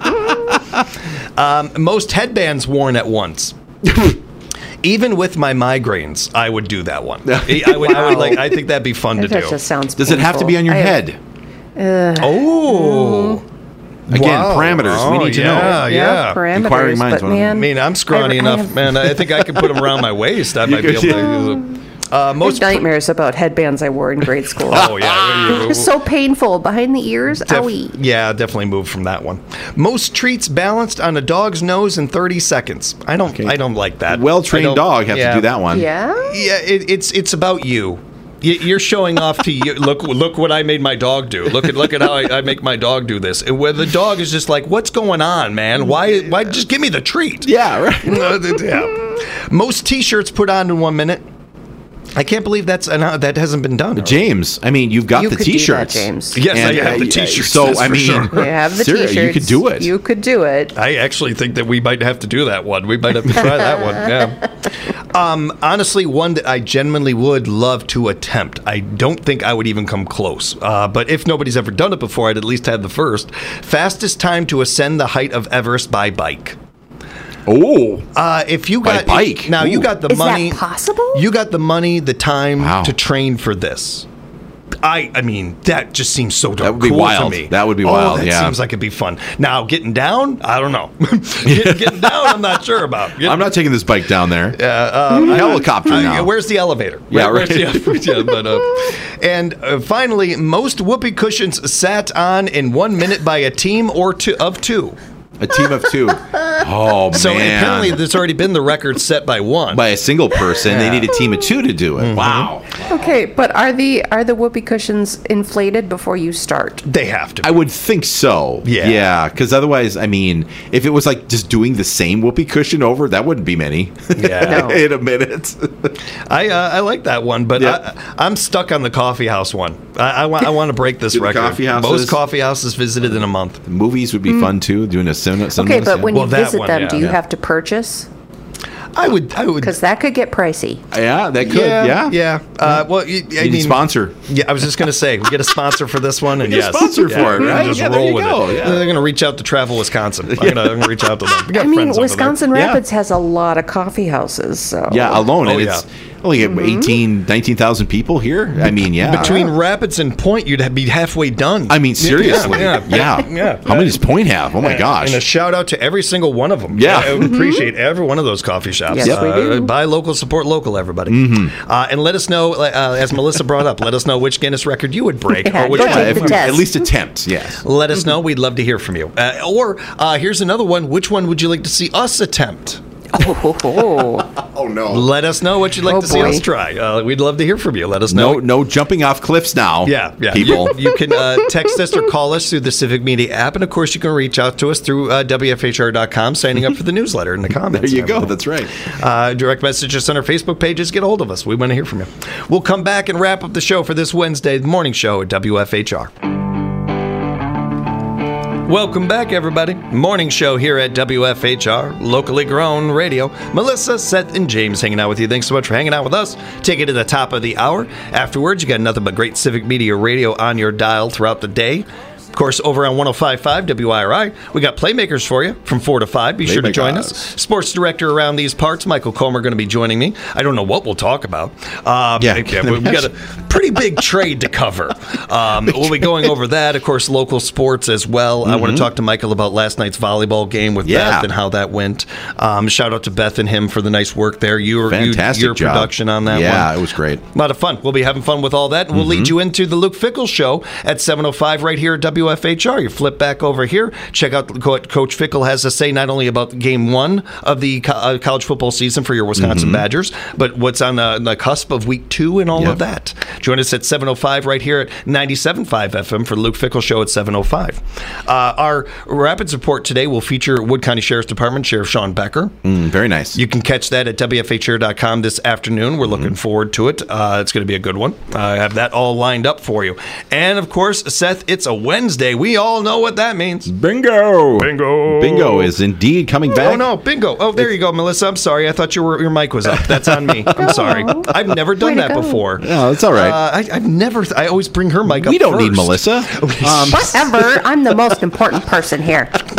S1: Most headbands worn at once. Even with my migraines, I would do that one. I would like. I think that'd be fun to
S3: That
S1: do.
S3: just sounds
S4: Does it have to be on your
S3: painful.
S4: head?
S1: Oh.
S4: Again,
S1: Wow.
S4: parameters. We need to know.
S1: Yeah.
S3: parameters.
S4: Inquiring minds
S3: But
S4: wanna know.
S3: man,
S1: I mean, I'm scrawny
S3: I
S1: enough,
S3: have-
S1: man. I think I can put them around my waist. I might be able
S4: could,
S1: to use them. Most
S3: nightmares about headbands I wore in grade school.
S1: Oh yeah,
S3: It was so painful behind the ears. Owie.
S1: yeah, definitely move from that one. Most treats balanced on a dog's nose in 30 seconds. I don't like that.
S4: Well-trained
S1: I don't-
S4: dog have
S1: yeah.
S4: to do that one.
S3: Yeah.
S1: Yeah, it's about you. You're showing off to you. Look what I made my dog do. Look at how I make my dog do this. And where the dog is just like, what's going on, man? Why just give me the treat?
S4: Yeah, right.
S1: Yeah. Most T-shirts put on in 1 minute. I can't believe that hasn't been done.
S4: James, I mean, you've got
S3: You
S4: the
S3: could do that,
S4: T-shirts.
S3: James.
S1: Yes, I
S4: And,
S1: have the
S4: yeah,
S1: T-shirts.
S4: So,
S1: that's
S4: I
S1: for
S4: mean,
S1: sure.
S3: You have the
S4: seriously,
S3: T-shirts.
S4: you could do it.
S3: You could do it.
S1: I actually think that we might have to do that one. We might have to try that one. Yeah. Honestly, one that I genuinely would love to attempt. I don't think I would even come close. But if nobody's ever done it before, I'd at least had the first. Fastest time to ascend the height of Everest by bike.
S4: Oh,
S1: If you
S4: By
S1: got
S4: bike?
S1: now, you
S4: Ooh.
S1: got the
S3: Is
S1: money.
S3: that possible?
S1: You got the money, the time
S4: Wow.
S1: to train for this. I mean, that just seems so darn
S4: would be
S1: cool
S4: wild.
S1: to me.
S4: That would be wild,
S1: That
S4: yeah.
S1: seems like it'd be fun. Now, getting down, I don't know. getting down, I'm not sure about.
S4: I'm not taking this bike down there. Helicopter now.
S1: Where's the elevator?
S4: Yeah,
S1: Where's
S4: right.
S1: yeah, but, and finally, most whoopee cushions sat on in 1 minute by a team or two.
S4: A team of two. Oh,
S1: So
S4: man.
S1: apparently, there's already been the record set by one.
S4: By a single person, they need a team of two to do it.
S1: Mm-hmm.
S4: Wow.
S3: Okay, but are the whoopee cushions inflated before you start?
S1: They have to.
S4: I would think so.
S1: Yeah.
S4: Yeah, because otherwise, I mean, if it was like just doing the same whoopee cushion over, that wouldn't be many.
S1: Yeah.
S3: No.
S4: In a minute.
S1: I like that one, but
S4: Yeah.
S1: I'm stuck on the coffee house one. I want to break this
S4: Do the
S1: record.
S4: coffee houses-
S1: Most coffee houses visited in a month.
S4: Movies would be fun too, doing a cinema.
S3: Okay, but when
S1: Well,
S3: you
S1: that
S3: visit
S1: one,
S3: them,
S1: yeah.
S3: do you
S1: Yeah.
S3: have to purchase?
S1: I would.
S3: Because that could get pricey.
S4: Yeah, that could. Yeah.
S1: Well, I
S4: You
S1: mean,
S4: need sponsor.
S1: Yeah, I was just going to say, we get a sponsor for this one, and
S4: Get a
S1: yes,
S4: sponsor for it,
S1: we can
S4: right?
S1: Just
S4: Yeah, there
S1: roll
S4: you
S1: with
S4: go,
S1: it.
S4: yeah.
S1: They're going to reach out to Travel Wisconsin. I'm going to reach out to them. We got
S3: I mean,
S1: friends over there.
S3: Wisconsin
S4: Yeah.
S3: Rapids has a lot of coffee houses, so
S4: Yeah, alone.
S1: Oh,
S4: and
S1: yeah.
S4: it's only 19,000 people here. I mean, yeah.
S1: Between Rapids and Point, you'd be halfway done.
S4: I mean, seriously.
S1: Yeah.
S4: Yeah. How many does Point have? Oh, my gosh.
S1: And a shout out to every single one of them.
S4: Yeah.
S1: I would appreciate every one of those coffee shops.
S3: Yes, we do.
S1: Buy local, support local, everybody.
S4: Mm-hmm.
S1: And let us know, as Melissa brought up, let us know which Guinness record you would break.
S3: Yeah,
S1: or which
S3: go
S1: one.
S3: take the test.
S4: At least attempt, yes.
S1: Let us know. We'd love to hear from you. Or here's another one. Which one would you like to see us attempt?
S4: Oh, no.
S1: Let us know what you'd like
S3: Oh,
S1: to see
S3: boy.
S1: us try. We'd love to hear from you. Let us know.
S4: No jumping off cliffs now.
S1: Yeah.
S4: People.
S1: You can text us or call us through the Civic Media app. And, of course, you can reach out to us through WFHR.com, signing up for the newsletter in the comments.
S4: There you
S1: and
S4: go.
S1: everything.
S4: That's right.
S1: Direct message us on our Facebook pages. Get a hold of us. We want to hear from you. We'll come back and wrap up the show for this Wednesday, the morning show at WFHR. Welcome back, everybody. Morning show here at WFHR, locally grown radio. Melissa, Seth, and James hanging out with you. Thanks so much for hanging out with us. Take it to the top of the hour. Afterwards, you got nothing but great Civic Media radio on your dial throughout the day. Of course, over on 105.5 WIRI, we got Playmakers for you from 4 to 5. Be sure to join us.
S4: Playmakers.
S1: Sports director around these parts, Michael Comer, going to be joining me. I don't know what we'll talk about.
S4: Yeah.
S1: We got a pretty big trade to cover. We'll be going over that. Of course, local sports as well. I want to talk to Michael about last night's volleyball game with
S4: Yeah.
S1: Beth and how that went. Shout out to Beth and him for the nice work there.
S4: Fantastic
S1: your
S4: job.
S1: production on that one.
S4: Yeah, it was great.
S1: A lot of fun. We'll be having fun with all that. And we'll lead you into the Luke Fickle Show at 7:05 right here at WFHR. You flip back over here. Check out what Coach Fickle has to say, not only about game one of the college football season for your Wisconsin Badgers, but what's on the cusp of week 2 and all
S4: Yep.
S1: of that. Join us at 7:05 right here at 97.5 FM for the Luke Fickle Show at 7:05. Our Rapids report today will feature Wood County Sheriff's Department Sheriff Sean Becker.
S4: Very nice.
S1: You can catch that at WFHR.com this afternoon. We're looking forward to it. It's going to be a good one. I have that all lined up for you. And, of course, Seth, it's a Wednesday. We all know what that means.
S4: Bingo.
S1: Bingo.
S4: Bingo is indeed coming back.
S1: Oh, no, bingo. Oh, there you go, Melissa. I'm sorry. I thought your mic was up. That's on me. I'm sorry. I've never done
S3: Way to
S1: that
S3: go.
S1: before.
S4: No, it's all right.
S1: I always bring her mic up
S4: We don't need
S1: first.
S4: Melissa.
S3: Whatever. I'm the most important person here.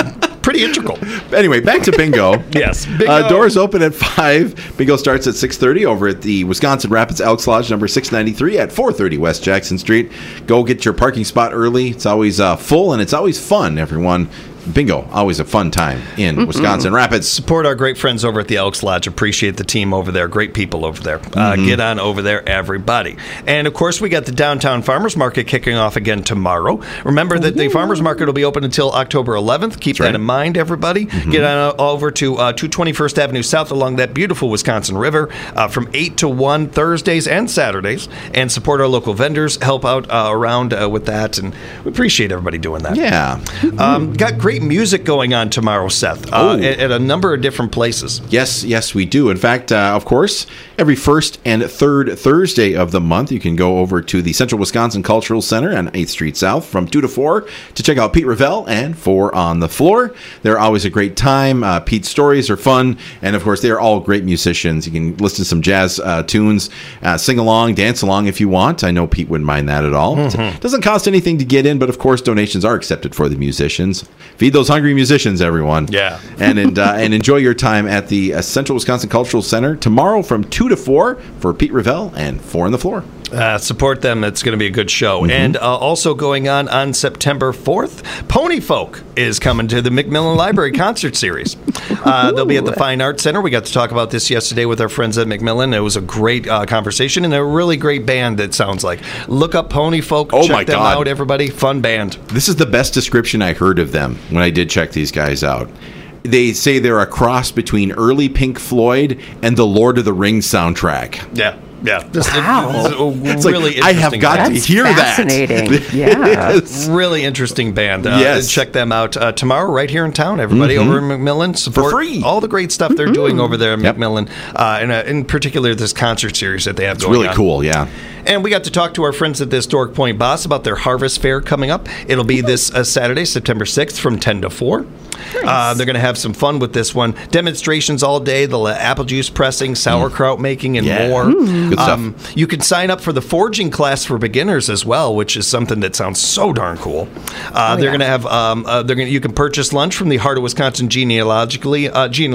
S1: pretty integral.
S4: Anyway, back to bingo.
S1: Yes, bingo.
S4: Doors open at 5. Bingo starts at 6:30 over at the Wisconsin Rapids Elks Lodge, number 693 at 430 West Jackson Street. Go get your parking spot early. It's always full, and it's always fun, everyone. Bingo, always a fun time in Wisconsin Rapids.
S1: Support our great friends over at the Elks Lodge. Appreciate the team over there. Great people over there. Get on over there, everybody. And, of course, we got the Downtown Farmers Market kicking off again tomorrow. Remember that the Farmers Market will be open until October 11th. Keep that in mind, everybody. Get on over to 221st Avenue South along that beautiful Wisconsin River from 8 to 1 Thursdays and Saturdays. And support our local vendors. Help out around with that. And we appreciate everybody doing that.
S4: Yeah.
S1: Got great music going on tomorrow, Seth, at a number of different places.
S4: Yes, we do. In fact, of course, every first and third Thursday of the month, you can go over to the Central Wisconsin Cultural Center on 8th Street South from 2 to 4 to check out Pete Revell and 4 on the Floor. They're always a great time. Pete's stories are fun, and of course, they're all great musicians. You can listen to some jazz tunes, sing along, dance along if you want. I know Pete wouldn't mind that at all. It doesn't cost anything to get in, but of course, donations are accepted for the musicians. Feed those hungry musicians, everyone.
S1: Yeah.
S4: and enjoy your time at the Central Wisconsin Cultural Center tomorrow from 2 to 4 for Pete Revell and 4 on the Floor.
S1: Support them. It's going to be a good show. And also going on September 4th, Pony Folk is coming to the Macmillan Library Concert Series. They'll be at the Fine Arts Center. We got to talk about this yesterday with our friends at Macmillan. It was a great conversation and a really great band, it sounds like. Look up Pony Folk.
S4: Oh,
S1: check
S4: my
S1: them
S4: God.
S1: out, everybody. Fun band.
S4: This is the best description I heard of them when I did check these guys out. They say they're a cross between early Pink Floyd and the Lord of the Rings soundtrack.
S1: Yeah. This
S3: Wow.
S1: It's
S4: Like,
S1: really
S4: I have
S1: interesting
S4: got
S1: band.
S4: to hear
S3: fascinating.
S4: that.
S3: Yeah.
S4: Yes.
S1: Really interesting band.
S4: Yes.
S1: Check them out tomorrow right here in town, everybody, over in Macmillan. Support
S4: free.
S1: all the great stuff they're doing over there at
S4: Yep.
S1: Macmillan, and in particular this concert series that they have
S4: It's
S1: going
S4: really
S1: on.
S4: cool, yeah.
S1: And we got to talk to our friends at the Historic Point Boss about their Harvest Fair coming up. It'll be this Saturday, September 6th from 10 to 4. They're going to have some fun with this one. Demonstrations all day. They'll have apple juice pressing, sauerkraut making, and
S4: Yeah.
S1: more.
S4: Good stuff.
S1: You can sign up for the forging class for beginners as well, which is something that sounds so darn cool. They're going to have you can purchase lunch from the Heart of Wisconsin Genealogically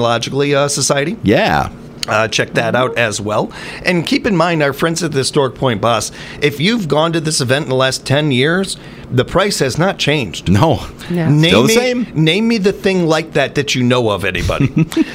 S1: Society.
S4: Yeah.
S1: Check that out as well. And keep in mind, our friends at the Historic Point Boss, if you've gone to this event in the last 10 years, the price has not changed.
S4: No.
S3: Yeah.
S4: Still the same.
S1: Name me the thing like that you know of, anybody.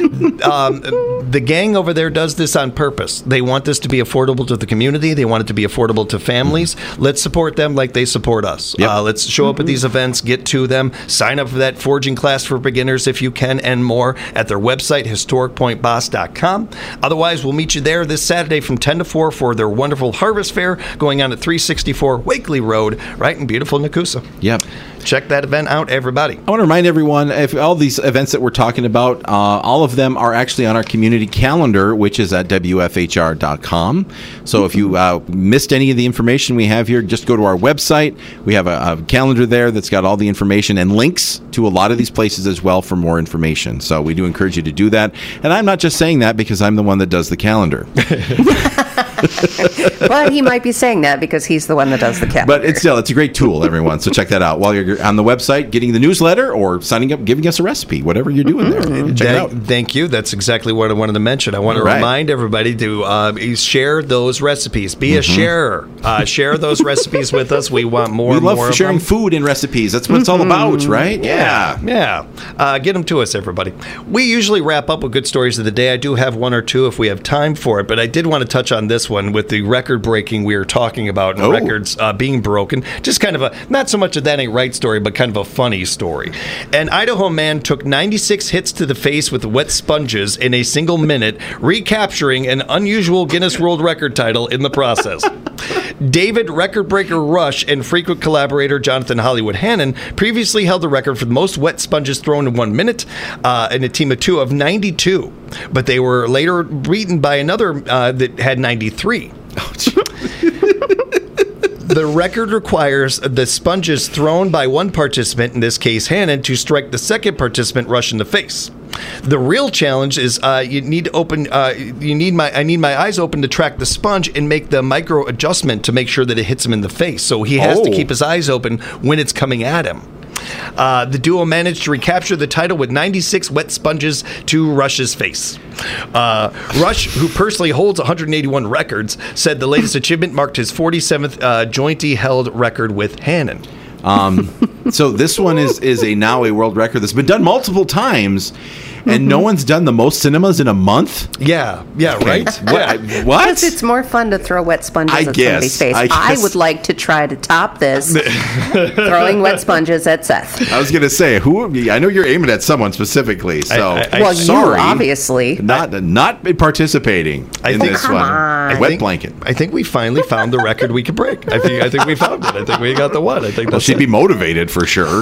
S1: The gang over there does this on purpose. They want this to be affordable to the community. They want it to be affordable to families. Let's support them like they support us.
S4: Yep.
S1: Let's show up at these events, get to them, sign up for that forging class for beginners if you can, and more at their website, historicpointboss.com. Otherwise, we'll meet you there this Saturday from 10 to 4 for their wonderful Harvest Fair going on at 364 Wakely Road, right in beautiful Nakusa.
S4: Yep.
S1: Check that event out, everybody.
S4: I want to remind everyone, if all these events that we're talking about, all of them are actually on our community calendar, which is at WFHR.com. So if you missed any of the information we have here, just go to our website. We have a calendar there that's got all the information and links to a lot of these places as well for more information. So we do encourage you to do that. And I'm not just saying that because I'm the one that does the calendar.
S3: But he might be saying that because he's the one that does the calendar.
S4: But it's a great tool, everyone. So check that out while you're on the website, getting the newsletter or signing up, giving us a recipe, whatever you're doing there. Check it out.
S1: Thank you. That's exactly what I wanted to mention. I want to
S4: Right.
S1: remind everybody to share those recipes. Be a sharer. Share those recipes with us. We want more
S4: We
S1: and more
S4: love
S1: of
S4: sharing
S1: them.
S4: food and recipes. That's what it's all about, right? Yeah.
S1: Yeah. Get them to us, everybody. We usually wrap up with good stories of the day. I do have one or two if we have time for it, but I did want to touch on this one with the record breaking we were talking about and
S4: Oh.
S1: records being broken. Just kind of a, not so much a that ain't right story, but kind of a funny story. An Idaho man took 96 hits to the face with wet sponges in a single minute, recapturing an unusual Guinness World Record title in the process. David record breaker Rush and frequent collaborator Jonathan Hollywood Hannon previously held the record for the most wet sponges thrown in 1 minute in a team of two of 92, but they were later beaten by another that had 93. The record requires the sponges thrown by one participant, in this case Hannon, to strike the second participant Rush in the face. The real challenge is you need to open. I need my eyes open to track the sponge and make the micro adjustment to make sure that it hits him in the face. So he has to
S4: Oh.
S1: keep his eyes open when it's coming at him. The duo managed to recapture the title with 96 wet sponges to Rush's face. Rush, who personally holds 181 records, said the latest achievement marked his 47th jointly held record with Hannon.
S4: So this one is now a world record that's been done multiple times, and no one's done the most cinemas in a month.
S1: Yeah, right.
S4: What?
S3: Because it's more fun to throw wet sponges
S4: I
S3: at
S4: guess,
S3: somebody's face.
S4: I
S3: I
S4: guess.
S3: would like to try to top this, throwing wet sponges at Seth.
S4: I was gonna say, I know you're aiming at someone specifically, so
S3: Well,
S4: sorry,
S3: you obviously.
S4: not participating in this
S3: come
S4: one.
S3: on.
S4: Wet blanket.
S1: I think we finally found the record we could break. I think we found it. I think we got the one. I think
S4: Well,
S1: that's
S4: she'd
S1: it.
S4: be motivated for sure.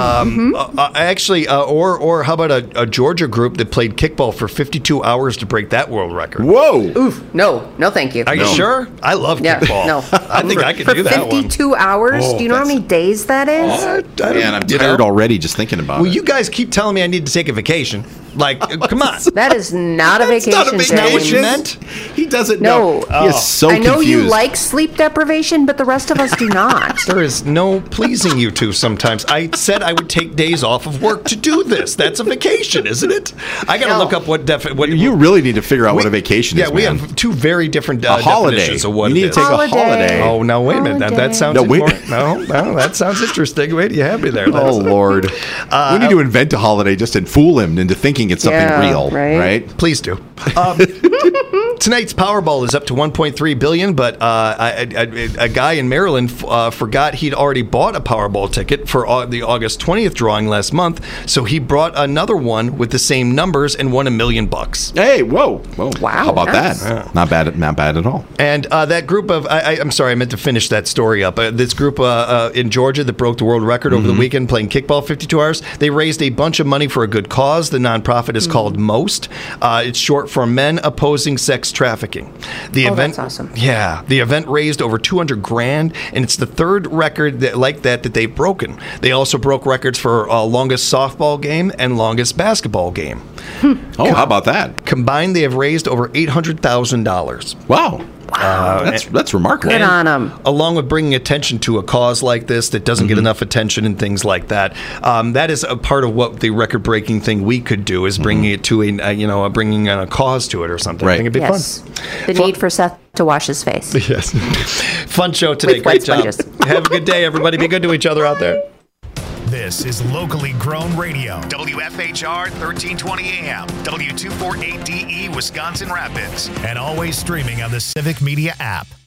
S1: Actually, or how about a Georgia group that played kickball for 52 hours to break that world record?
S4: Whoa!
S3: Oof, no, thank you.
S1: Are you sure? I love
S3: Yeah,
S1: kickball.
S3: no.
S1: I think I could
S3: For
S1: do that one.
S3: 52 hours?
S4: Oh,
S3: Do you know how many days that is?
S1: I don't-
S4: Man, I'm
S1: you
S4: tired
S1: know?
S4: already just thinking about
S1: Well,
S4: it.
S1: you guys keep telling me I need to take a vacation. Like, come on.
S3: That is not a
S4: That's
S3: vacation.
S4: not a
S1: Isn't that what you
S3: James.
S1: meant?
S4: He doesn't
S3: No.
S4: know. He is so
S3: I know
S4: confused.
S3: you like sleep deprivation, but the rest of us do not.
S1: There is no pleasing you two sometimes. I said I would take days off of work to do this. That's a vacation, isn't it? I got to
S3: No.
S1: look up what
S4: You really need to figure out what a vacation is.
S1: Yeah, we
S4: man.
S1: have two very different
S4: a holiday.
S1: definitions of what
S4: You need
S1: it
S4: to
S1: is.
S4: take a holiday.
S1: Oh, now wait a minute. That
S3: Holiday.
S1: sounds
S4: No, wait.
S1: no, that sounds interesting. Wait, you have me there.
S4: Oh
S1: That's-
S4: Lord! we need to invent a holiday just and fool him into thinking it's something
S3: Yeah,
S4: real,
S3: right?
S4: right?
S1: Please do. Tonight's Powerball is up to 1.3 billion, but a guy in Maryland forgot he'd already bought a Powerball ticket for the August 20th drawing last month, so he brought another one with the same numbers and won $1 million.
S4: Hey, whoa!
S3: Wow,
S4: How about
S3: nice.
S4: that? Not bad at all.
S1: And that group of, I'm sorry, I meant to finish that story up. This group in Georgia that broke the world record over the weekend playing kickball 52 hours, they raised a bunch of money for a good cause. The nonprofit is called MOST. It's short for Men Opposing Sex Trafficking. The
S3: Oh,
S1: event,
S3: that's awesome.
S1: Yeah, the event raised over $200,000, and it's the third record like that they've broken. They also broke records for longest softball game and longest basketball game.
S4: Oh, how about that?
S1: Combined, they have raised over $800,000.
S4: Wow! That's remarkable.
S3: Good on 'em.
S1: Along with bringing attention to a cause like this that doesn't get enough attention and things like that, that is a part of what the record-breaking thing we could do is bringing it to bringing a cause to it or something.
S4: Right.
S1: I think it'd be
S3: Yes. The
S1: Fun.
S3: need for Seth to wash his face.
S1: fun. Yes. Fun show today.
S3: With
S1: Great
S3: wet
S1: job.
S3: sponges.
S1: Have a good day, everybody. Be good to each other out there.
S6: This is locally grown radio. WFHR 1320 AM, W248DE Wisconsin Rapids, and always streaming on the Civic Media app.